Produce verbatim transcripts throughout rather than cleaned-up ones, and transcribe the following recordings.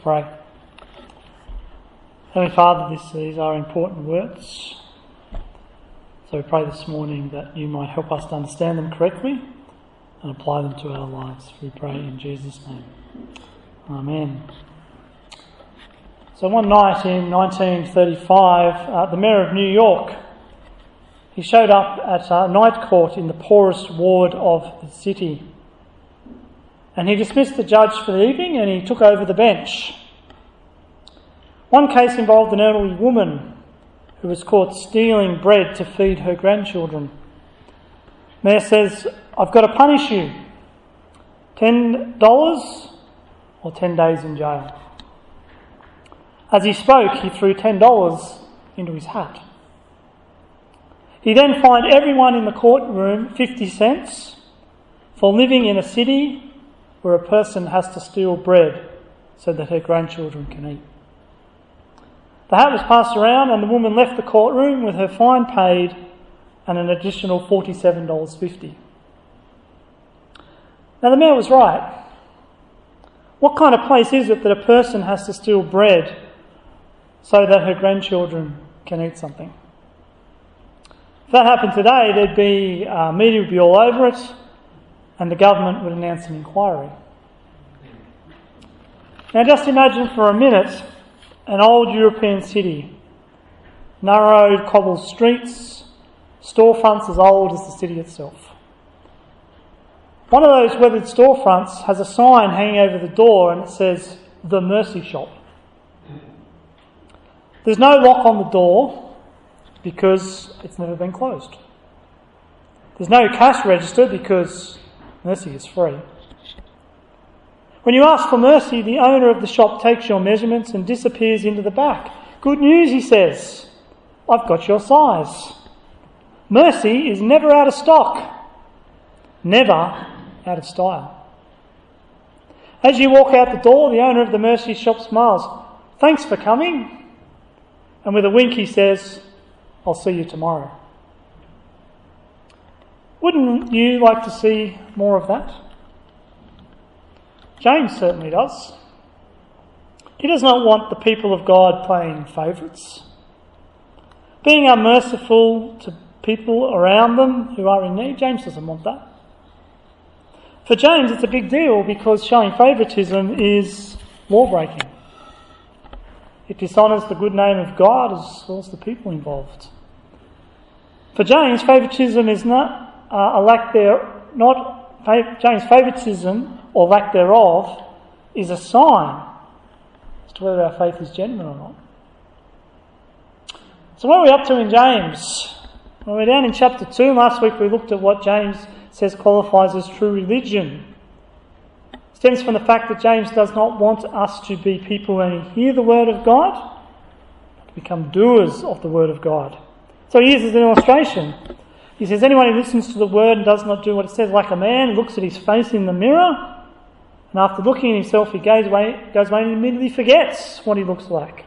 pray. Heavenly Father, this, these are important words. So we pray this morning that you might help us to understand them correctly and apply them to our lives. We pray in Jesus' name. Amen. So one night in nineteen thirty-five, uh, the Mayor of New York, he showed up at a night court in the poorest ward of the city. And he dismissed the judge for the evening and he took over the bench. One case involved an elderly woman who was caught stealing bread to feed her grandchildren. Mayor says, "I've got to punish you. Ten dollars or ten days in jail." As he spoke, he threw ten dollars into his hat. He then fined everyone in the courtroom fifty cents for living in a city where a person has to steal bread so that her grandchildren can eat. The hat was passed around and the woman left the courtroom with her fine paid and an additional forty-seven dollars fifty. Now the mayor was right. What kind of place is it that a person has to steal bread so that her grandchildren can eat something? If that happened today, there'd be uh, media would be all over it, and the government would announce an inquiry. Now just imagine for a minute an old European city, narrow cobbled streets, storefronts as old as the city itself. One of those weathered storefronts has a sign hanging over the door and it says, "The Mercy Shop." There's no lock on the door because it's never been closed. There's no cash register because Mercy is free. When you ask for mercy, the owner of the shop takes your measurements and disappears into the back. "Good news," he says. "I've got your size." Mercy is never out of stock. Never out of style. As you walk out the door, the owner of the Mercy shop smiles. "Thanks for coming." And with a wink he says, "I'll see you tomorrow." Wouldn't you like to see more of that? James certainly does. He does not want the people of God playing favourites, being unmerciful to people around them who are in need. James doesn't want that. For James, it's a big deal because showing favouritism is law-breaking. It dishonours the good name of God as well as the people involved. For James, favouritism is not uh, a lack there. Not James, favouritism or lack thereof is a sign as to whether our faith is genuine or not. So what are we up to in James? Well, we're down in chapter two. Last week we looked at what James says qualifies as true religion. It stems from the fact that James does not want us to be people who only hear the word of God, but to become doers of the word of God. So he uses an illustration. He says, anyone who listens to the word and does not do what it says, like a man looks at his face in the mirror, and after looking at himself he goes away, goes away and immediately forgets what he looks like.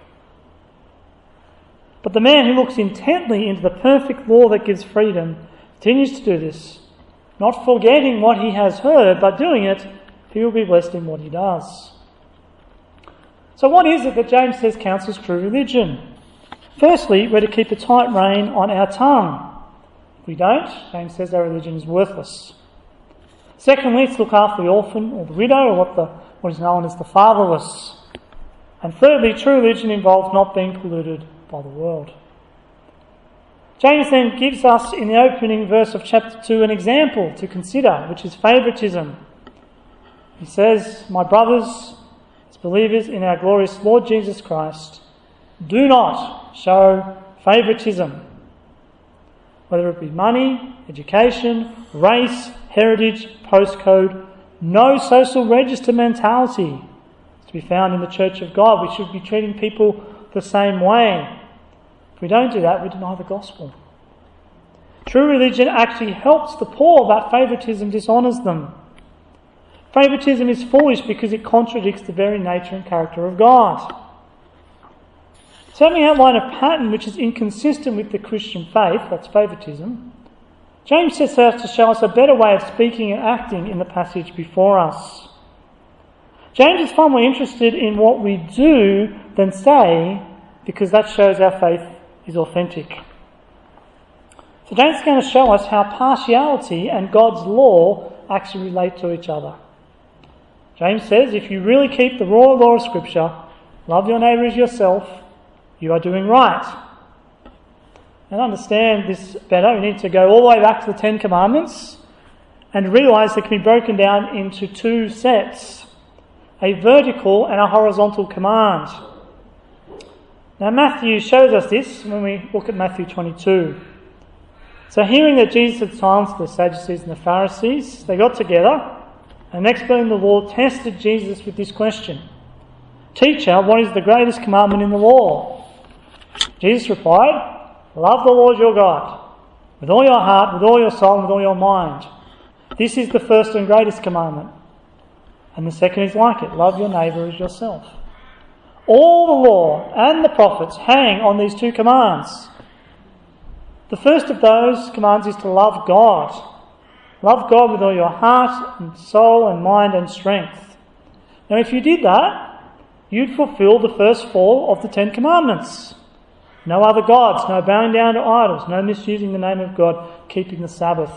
But the man who looks intently into the perfect law that gives freedom continues to do this, not forgetting what he has heard, but doing it, he will be blessed in what he does. So what is it that James says counts as true religion? Firstly, we're to keep a tight rein on our tongue. If we don't, James says our religion is worthless. Secondly, it's to look after the orphan or the widow, or what, the, what is known as the fatherless. And thirdly, true religion involves not being polluted by the world. James then gives us, in the opening verse of chapter two, an example to consider, which is favouritism. He says, "My brothers, as believers in our glorious Lord Jesus Christ, do not show favouritism, whether it be money, education, race, heritage, postcode. No social register mentality is to be found in the Church of God. We should be treating people the same way. If we don't do that, we deny the gospel. True religion actually helps the poor, but favouritism dishonours them. Favouritism is foolish because it contradicts the very nature and character of God. So having outlined a pattern which is inconsistent with the Christian faith, that's favouritism, James sets out to show us a better way of speaking and acting in the passage before us. James is far more interested in what we do than say, because that shows our faith is authentic. So James is going to show us how partiality and God's law actually relate to each other. James says, if you really keep the raw law of Scripture, love your neighbour as yourself, you are doing right. And to understand this better, we need to go all the way back to the Ten Commandments and realise they can be broken down into two sets, a vertical and a horizontal command. Now Matthew shows us this when we look at Matthew twenty-two. So hearing that Jesus had silenced the Sadducees and the Pharisees, they got together, and an expert in the law tested Jesus with this question. Teacher, what is the greatest commandment in the law? Jesus replied, love the Lord your God with all your heart, with all your soul, and with all your mind. This is the first and greatest commandment. And the second is like it, love your neighbour as yourself. All the law and the prophets hang on these two commands. The first of those commands is to love God. Love God with all your heart and soul and mind and strength. Now if you did that, you'd fulfill the first four of the Ten Commandments. No other gods, no bowing down to idols, no misusing the name of God, keeping the Sabbath.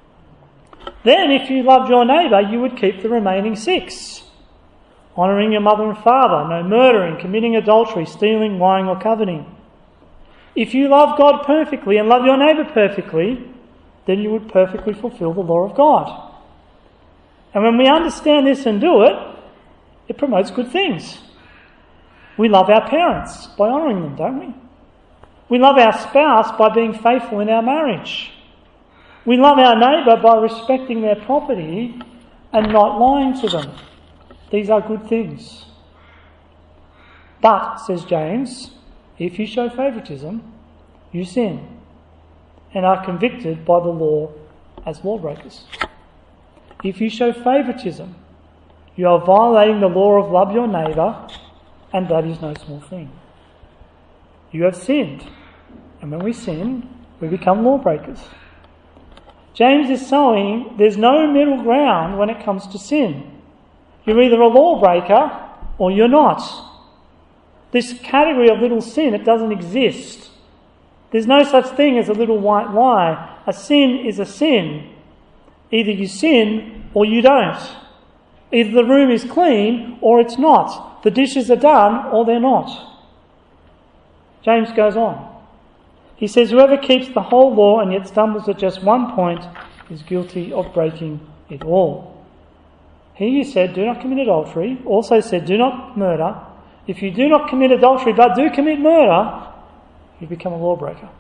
Then, if you loved your neighbour, you would keep the remaining six. Honouring your mother and father, no murdering, committing adultery, stealing, lying or coveting. If you love God perfectly and love your neighbour perfectly, then you would perfectly fulfil the law of God. And when we understand this and do it, it promotes good things. We love our parents by honouring them, don't we? We love our spouse by being faithful in our marriage. We love our neighbour by respecting their property and not lying to them. These are good things. But, says James, if you show favouritism, you sin and are convicted by the law as lawbreakers. If you show favouritism, you are violating the law of love your neighbour, and that is no small thing. You have sinned, and when we sin, we become lawbreakers. James is saying there's no middle ground when it comes to sin. You're either a lawbreaker or you're not. This category of little sin, it doesn't exist. There's no such thing as a little white lie. A sin is a sin. Either you sin or you don't. Either the room is clean or it's not. The dishes are done or they're not. James goes on. He says, whoever keeps the whole law and yet stumbles at just one point is guilty of breaking it all. He who said, do not commit adultery, also said, do not murder. If you do not commit adultery but do commit murder, you become a lawbreaker.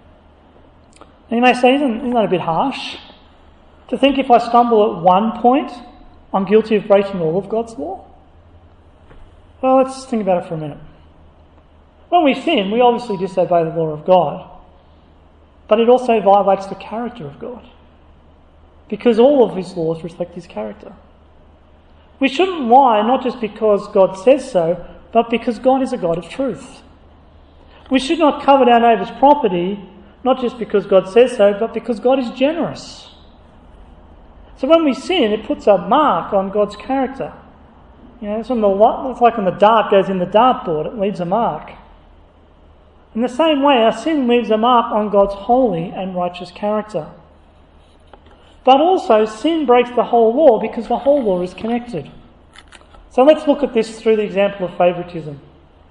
And you may say, isn't, isn't that a bit harsh? To think if I stumble at one point, I'm guilty of breaking all of God's law? Well, let's think about it for a minute. When we sin, we obviously disobey the law of God, but it also violates the character of God, because all of his laws reflect his character. We shouldn't lie not just because God says so, but because God is a God of truth. We should not covet our neighbour's property, not just because God says so, but because God is generous. So when we sin, it puts a mark on God's character. You know, it's, when the light, it's like when the dart goes in the dartboard, it leaves a mark. In the same way, our sin leaves a mark on God's holy and righteous character. But also, sin breaks the whole law because the whole law is connected. So let's look at this through the example of favouritism.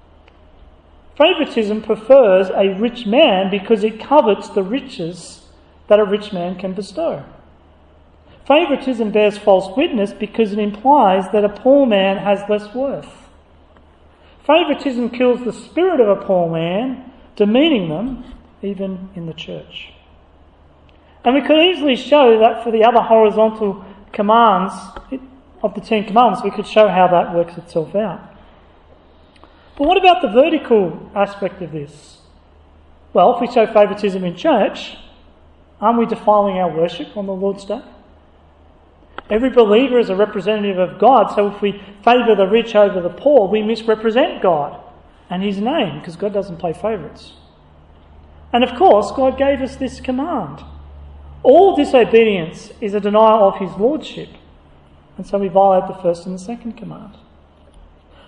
Favouritism prefers a rich man because it covets the riches that a rich man can bestow. Favouritism bears false witness because it implies that a poor man has less worth. Favouritism kills the spirit of a poor man, demeaning them even in the church. And we could easily show that for the other horizontal commands of the Ten Commandments, we could show how that works itself out. But what about the vertical aspect of this? Well, if we show favouritism in church, aren't we defiling our worship on the Lord's Day? Every believer is a representative of God, so if we favour the rich over the poor, we misrepresent God and his name, because God doesn't play favourites. And of course, God gave us this command. All disobedience is a denial of his lordship, and so we violate the first and the second command.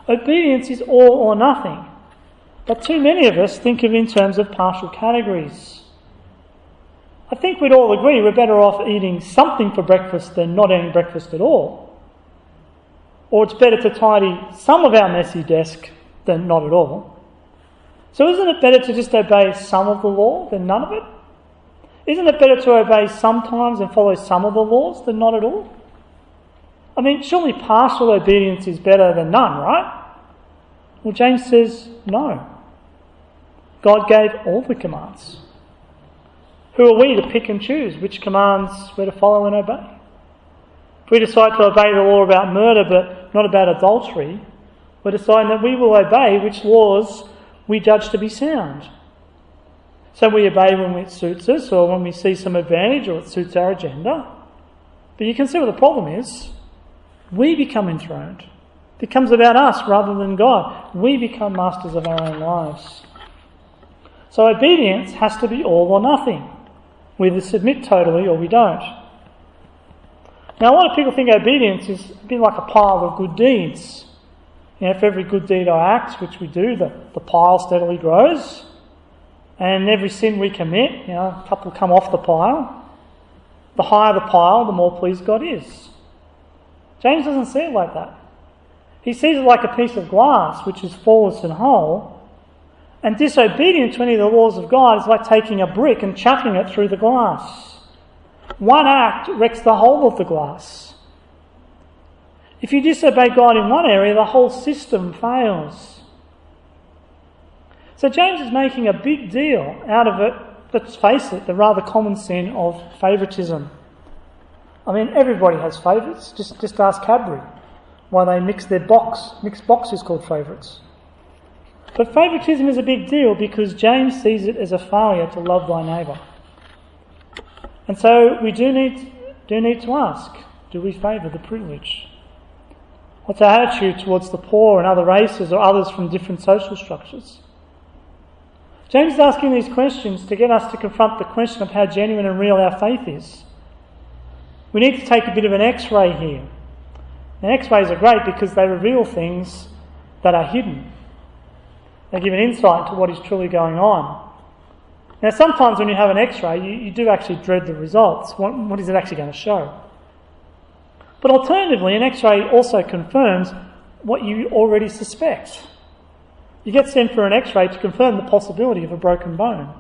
Obedience is all or nothing. But too many of us think of it in terms of partial categories. I think we'd all agree we're better off eating something for breakfast than not eating breakfast at all. Or it's better to tidy some of our messy desk than not at all. So isn't it better to just obey some of the law than none of it? Isn't it better to obey sometimes and follow some of the laws than not at all? I mean, surely partial obedience is better than none, right? Well, James says no. God gave all the commands. Who are we to pick and choose which commands we're to follow and obey? If we decide to obey the law about murder but not about adultery, we're deciding that we will obey which laws we judge to be sound. So we obey when it suits us or when we see some advantage or it suits our agenda. But you can see what the problem is. We become enthroned. It becomes about us rather than God. We become masters of our own lives. So obedience has to be all or nothing. We either submit totally or we don't. Now, a lot of people think obedience is a bit like a pile of good deeds. You know, for every good deed I act, which we do, the, the pile steadily grows. And every sin we commit, you know, a couple come off the pile. The higher the pile, the more pleased God is. James doesn't see it like that. He sees it like a piece of glass which is flawless and whole. And disobedience to any of the laws of God is like taking a brick and chucking it through the glass. One act wrecks the whole of the glass. If you disobey God in one area, the whole system fails. So James is making a big deal out of it, let's face it, the rather common sin of favouritism. I mean, everybody has favourites. Just, just ask Cadbury why they mix their box. Mixed box is called favourites. But favouritism is a big deal because James sees it as a failure to love thy neighbour. And so we do need, do need to ask, do we favour the privileged? What's our attitude towards the poor and other races or others from different social structures? James is asking these questions to get us to confront the question of how genuine and real our faith is. We need to take a bit of an X-ray here. And X-rays are great because they reveal things that are hidden. They give an insight into what is truly going on. Now, sometimes when you have an X-ray, you, you do actually dread the results. What, what is it actually going to show? But alternatively, an X-ray also confirms what you already suspect. You get sent for an X-ray to confirm the possibility of a broken bone.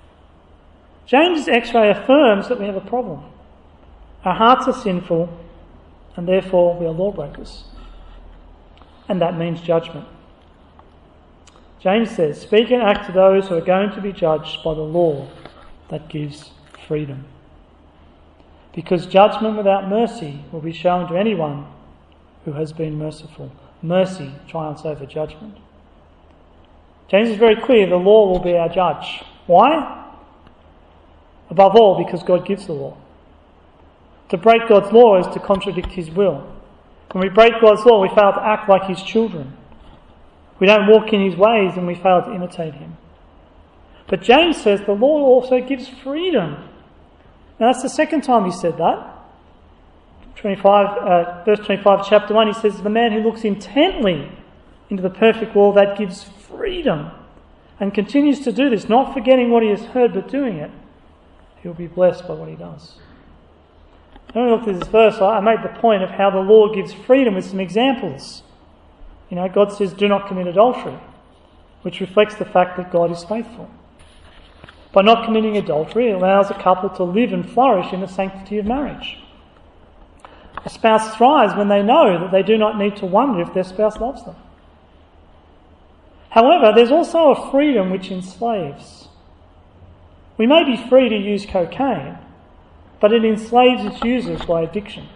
James's X-ray affirms that we have a problem. Our hearts are sinful, and therefore we are lawbreakers. And that means judgment. James says, speak and act to those who are going to be judged by the law that gives freedom. Because judgment without mercy will be shown to anyone who has been merciful. Mercy triumphs over judgment. James is very clear, the law will be our judge. Why? Above all, because God gives the law. To break God's law is to contradict his will. When we break God's law, we fail to act like his children. We don't walk in his ways and we fail to imitate him. But James says the law also gives freedom. Now that's the second time he said that. twenty-five, uh, verse twenty-five, chapter one, he says, the man who looks intently into the perfect law that gives freedom and continues to do this, not forgetting what he has heard but doing it, he will be blessed by what he does. When we looked at this verse, I made the point of how the law gives freedom with some examples. You know, God says, do not commit adultery, which reflects the fact that God is faithful. By not committing adultery, it allows a couple to live and flourish in the sanctity of marriage. A spouse thrives when they know that they do not need to wonder if their spouse loves them. However, there's also a freedom which enslaves. We may be free to use cocaine, but it enslaves its users by addiction.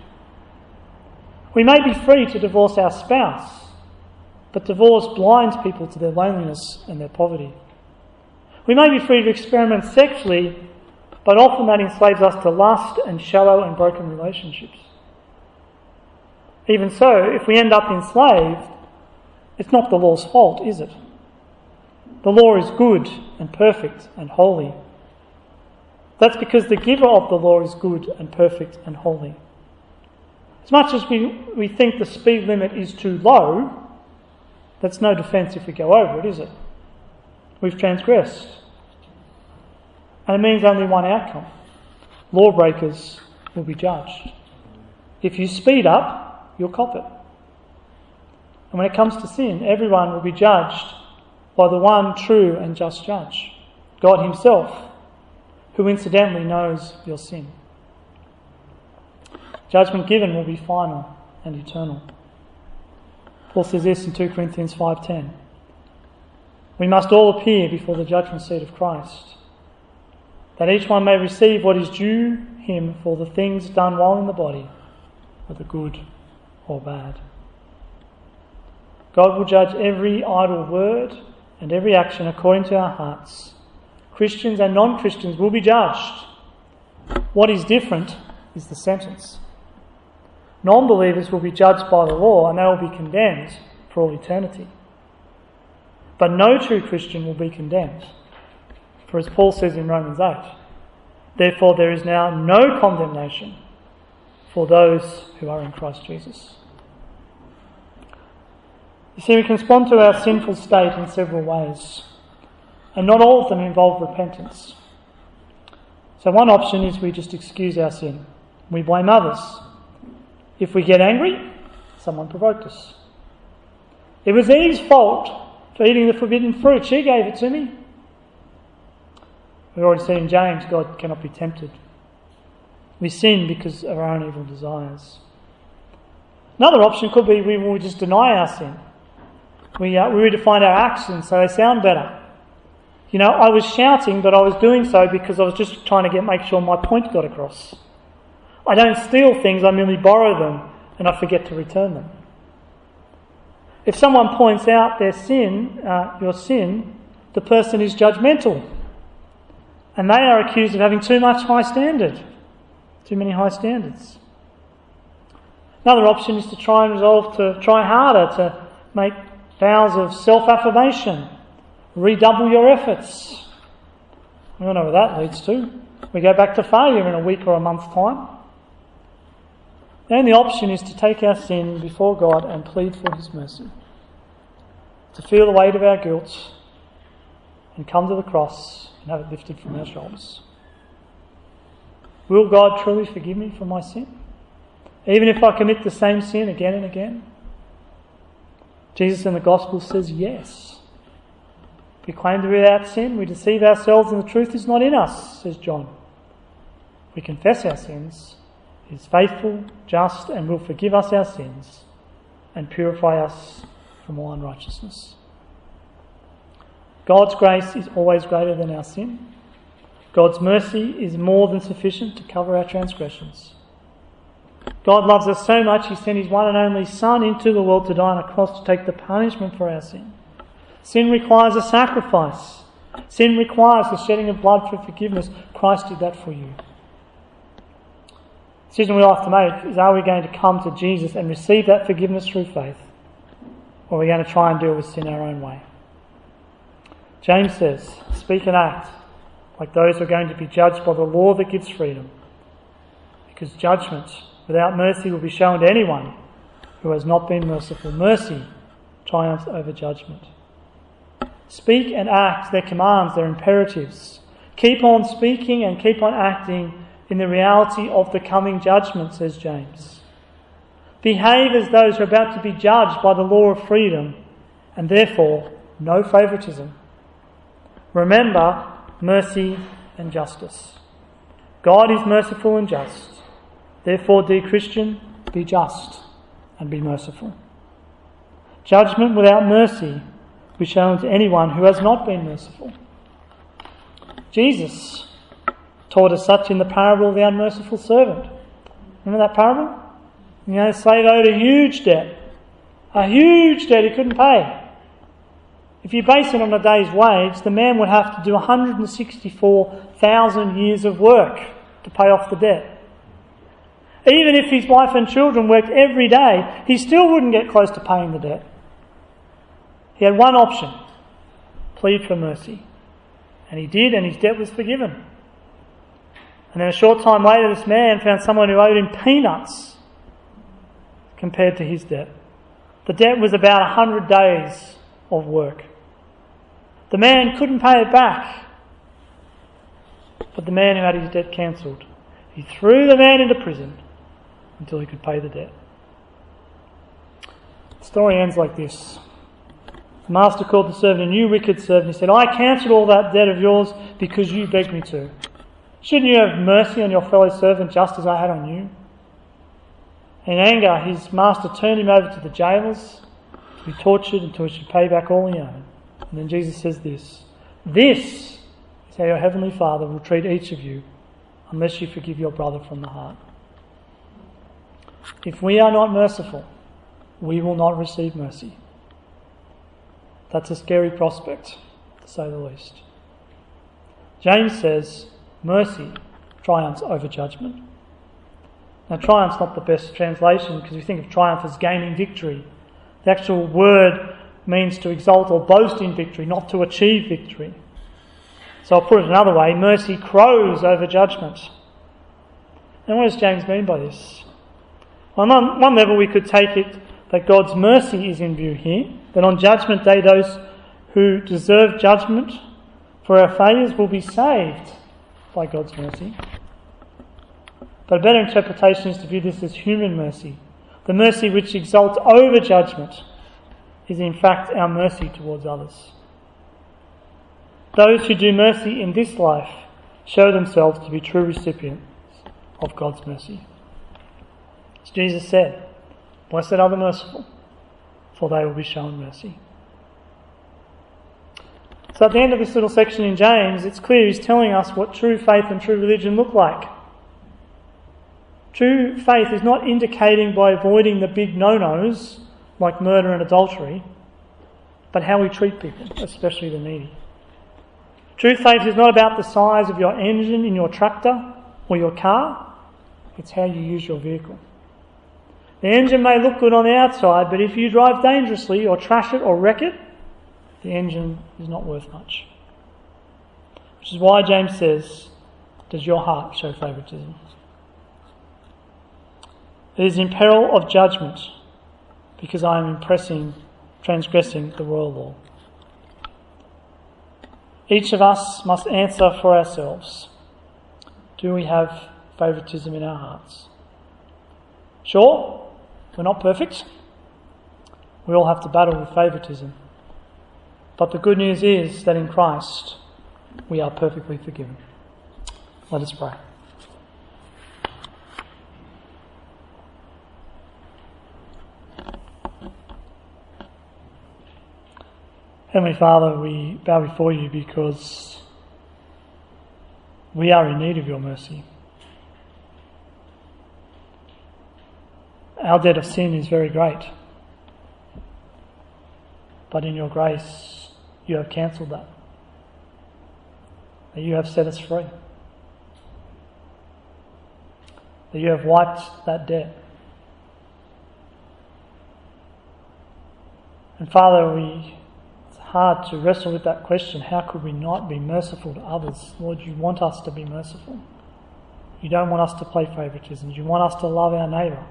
We may be free to divorce our spouse, but divorce blinds people to their loneliness and their poverty. We may be free to experiment sexually, but often that enslaves us to lust and shallow and broken relationships. Even so, if we end up enslaved, it's not the law's fault, is it? The law is good and perfect and holy. That's because the giver of the law is good and perfect and holy. As much as we, we think the speed limit is too low, That's no defence if we go over it, is it? We've transgressed. And it means only one outcome. Lawbreakers will be judged. If you speed up, you'll cop it. And when it comes to sin, everyone will be judged by the one true and just judge, God himself, who incidentally knows your sin. Judgment given will be final and eternal. Paul says this in two Corinthians five ten. We must all appear before the judgment seat of Christ, that each one may receive what is due him for the things done while in the body, whether good or bad. God will judge every idle word and every action according to our hearts. Christians and non-Christians will be judged. What is different is the sentence. Non-believers will be judged by the law and they will be condemned for all eternity. But no true Christian will be condemned. For as Paul says in Romans eight, therefore there is now no condemnation for those who are in Christ Jesus. You see, we can respond to our sinful state in several ways, and not all of them involve repentance. So one option is we just excuse our sin. We blame others. If we get angry, someone provoked us. It was Eve's fault for eating the forbidden fruit. She gave it to me. We've already seen in James, God cannot be tempted. We sin because of our own evil desires. Another option could be we will just deny our sin. We, uh, we redefine our actions so they sound better. You know, I was shouting, but I was doing so because I was just trying to get make sure my point got across. I don't steal things, I merely borrow them and I forget to return them. If someone points out their sin, uh, your sin, the person is judgmental. And they are accused of having too much high standard. Too many high standards. Another option is to try and resolve to try harder, to make vows of self-affirmation. Redouble your efforts. We all know where that leads to. We go back to failure in a week or a month's time. The only option is to take our sin before God and plead for his mercy. To feel the weight of our guilt and come to the cross and have it lifted from our shoulders. Will God truly forgive me for my sin? Even if I commit the same sin again and again? Jesus in the Gospel says yes. If we claim to be without sin, we deceive ourselves and the truth is not in us, says John. If we confess our sins, he is faithful, just, and will forgive us our sins and purify us from all unrighteousness. God's grace is always greater than our sin. God's mercy is more than sufficient to cover our transgressions. God loves us so much, he sent his one and only Son into the world to die on a cross to take the punishment for our sin. Sin requires a sacrifice. Sin requires the shedding of blood for forgiveness. Christ did that for you. The decision we'll have to make is, are we going to come to Jesus and receive that forgiveness through faith? Or are we going to try and deal with sin our own way? James says, speak and act like those who are going to be judged by the law that gives freedom. Because judgment without mercy will be shown to anyone who has not been merciful. Mercy triumphs over judgment. Speak and act, their commands, their imperatives. Keep on speaking and keep on acting in the reality of the coming judgment, says James. Behave as those who are about to be judged by the law of freedom, and therefore no favouritism. Remember mercy and justice. God is merciful and just. Therefore, dear Christian, be just and be merciful. Judgment without mercy will be shown to anyone who has not been merciful. Jesus taught us such in the parable of the unmerciful servant. Remember that parable? You know, the slave owed a huge debt. A huge debt he couldn't pay. If you base it on a day's wage, the man would have to do one hundred sixty-four thousand years of work to pay off the debt. Even if his wife and children worked every day, he still wouldn't get close to paying the debt. He had one option, plead for mercy. And he did, and his debt was forgiven. And then a short time later, this man found someone who owed him peanuts compared to his debt. The debt was about a hundred days of work. The man couldn't pay it back. But the man who had his debt cancelled, he threw the man into prison until he could pay the debt. The story ends like this. The master called the servant, a new wicked servant. He said, I cancelled all that debt of yours because you begged me to. Shouldn't you have mercy on your fellow servant just as I had on you? In anger, his master turned him over to the jailers to be tortured until he should pay back all he owed. And then Jesus says this, This is how your heavenly Father will treat each of you unless you forgive your brother from the heart. If we are not merciful, we will not receive mercy. That's a scary prospect, to say the least. James says, mercy triumphs over judgment. Now, triumph's not the best translation because we think of triumph as gaining victory. The actual word means to exalt or boast in victory, not to achieve victory. So I'll put it another way, mercy crows over judgment. And what does James mean by this? On one level we could take it that God's mercy is in view here, that on judgment day those who deserve judgment for our failures will be saved by God's mercy. But a better interpretation is to view this as human mercy. The mercy which exalts over judgment is in fact our mercy towards others. Those who do mercy in this life show themselves to be true recipients of God's mercy. As Jesus said, blessed are the merciful, for they will be shown mercy. So at the end of this little section in James, it's clear he's telling us what true faith and true religion look like. True faith is not indicating by avoiding the big no-nos, like murder and adultery, but how we treat people, especially the needy. True faith is not about the size of your engine in your tractor or your car, it's how you use your vehicle. The engine may look good on the outside, but if you drive dangerously or trash it or wreck it, the engine is not worth much. Which is why James says, does your heart show favouritism? It is in peril of judgment because I am impressing, transgressing the royal law. Each of us must answer for ourselves. Do we have favouritism in our hearts? Sure, we're not perfect. We all have to battle with favouritism. But the good news is that in Christ we are perfectly forgiven. Let us pray. Heavenly Father, we bow before you because we are in need of your mercy. Our debt of sin is very great, but in your grace you have cancelled that. That you have set us free. That you have wiped that debt. And Father, we hard to wrestle with that question, how could we not be merciful to others? Lord, you want us to be merciful. You don't want us to play favouritism. You want us to love our neighbour.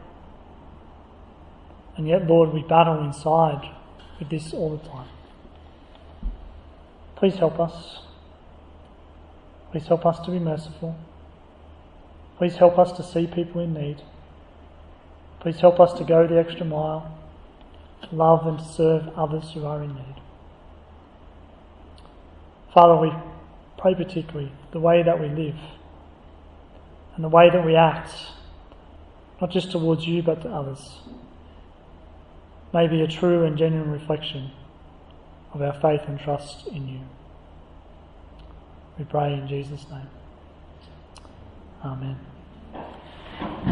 And yet, Lord, we battle inside with this all the time. Please help us. Please help us to be merciful. Please help us to see people in need. Please help us to go the extra mile, to love and to serve others who are in need. Father, we pray particularly the way that we live and the way that we act, not just towards you but to others, may be a true and genuine reflection of our faith and trust in you. We pray in Jesus' name. Amen.